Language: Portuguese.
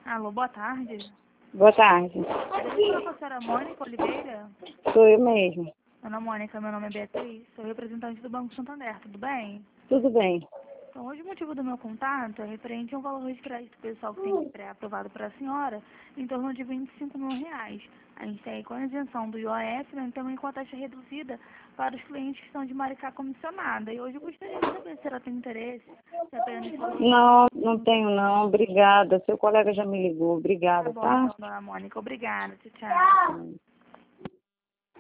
Alô, boa tarde. Boa tarde. Deixa eu falar com a senhora Mônica Oliveira. Sou eu mesmo. Ana Mônica, meu nome é Beatriz, sou representante do Banco Santander, tudo bem? Tudo bem. Então, hoje o motivo do meu contato é referente a um valor de crédito pessoal que tem pré-aprovado para a senhora, em torno de R$ 25.000. A gente tem aí com a isenção do IOF, né, e também com a taxa reduzida para os clientes que são de Maricá comissionada. E hoje eu gostaria de saber se ela tem interesse, se apenas... Não tenho não. Obrigada. Seu colega já me ligou. Tá Obrigada, bom, tá? então, dona Mônica, obrigada, tchau, tchau.